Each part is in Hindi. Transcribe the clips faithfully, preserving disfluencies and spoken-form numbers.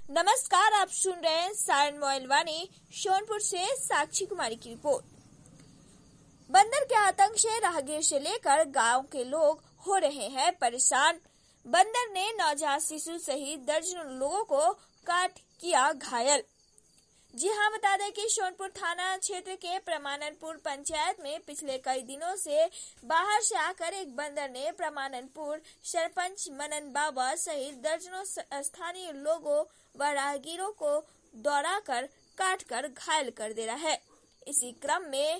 नमस्कार, आप सुन रहे हैं सारण मोबाइल वाणी सोनपुर से साक्षी कुमारी की रिपोर्ट। बंदर के आतंक से राहगीर से लेकर गांव के लोग हो रहे हैं परेशान। बंदर ने नवजात शिशु सहित दर्जनों लोगों को काट किया घायल। जी हां, बता दें कि सोनपुर थाना क्षेत्र के प्रमाननपुर पंचायत में पिछले कई दिनों से बाहर से आकर एक बंदर ने प्रमाननपुर सरपंच मनन बाबा सहित दर्जनों स्थानीय लोगों व राहगीरों को दौड़ाकर काटकर घायल कर दे रहा है। इसी क्रम में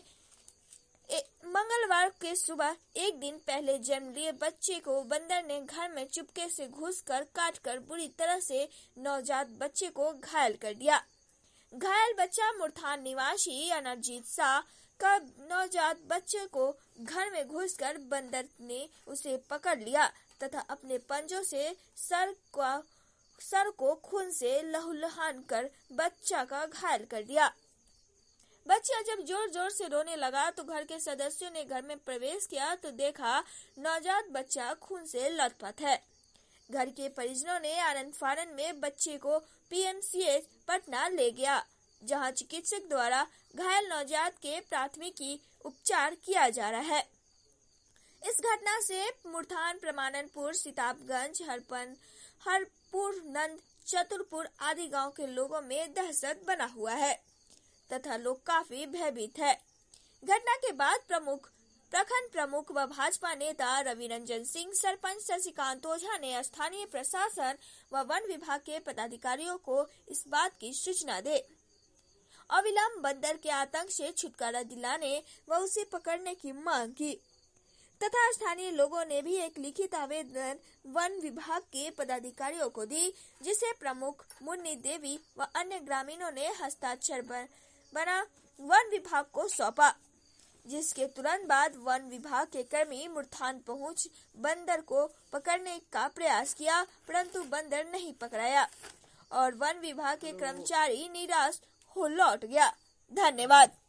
मंगलवार के सुबह एक दिन पहले जन्म लिए बच्चे को बंदर ने घर में चुपके से घुसकर काटकर बुरी तरह से नवजात बच्चे को घायल कर दिया। घायल बच्चा मुरथान निवासी अनरजीत शाह का नवजात बच्चे को घर में घुसकर बंदर ने उसे पकड़ लिया तथा अपने पंजों से सर को सर को खून से लहूलुहान कर बच्चा का घायल कर दिया। बच्चा जब जोर जोर से रोने लगा तो घर के सदस्यों ने घर में प्रवेश किया तो देखा नवजात बच्चा खून से लथपथ है। घर के परिजनों ने आनंद फानन में बच्चे को पीएमसीएच पटना ले गया, जहां चिकित्सक द्वारा घायल नवजात के प्राथमिकी उपचार किया जा रहा है। इस घटना से मुरथान, प्रमाननपुर, सिताबगंज, हरपन हरपुर नंद, चतुरपुर आदि गांव के लोगों में दहशत बना हुआ है तथा लोग काफी भयभीत है। घटना के बाद प्रमुख प्रखंड प्रमुख व भाजपा नेता रवि रंजन सिंह, सरपंच शशिकांत ओझा ने स्थानीय प्रशासन व वन विभाग के पदाधिकारियों को इस बात की सूचना दे अविलंब बंदर के आतंक से छुटकारा दिलाने व उसे पकड़ने की मांग की तथा स्थानीय लोगों ने भी एक लिखित आवेदन वन विभाग के पदाधिकारियों को दी, जिसे प्रमुख मुन्नी देवी व अन्य ग्रामीणों ने हस्ताक्षर बना वन विभाग को सौंपा, जिसके तुरंत बाद वन विभाग के कर्मी मुरथान पहुंच बंदर को पकड़ने का प्रयास किया, परंतु बंदर नहीं पकड़ाया और वन विभाग के कर्मचारी निराश हो लौट गया। धन्यवाद।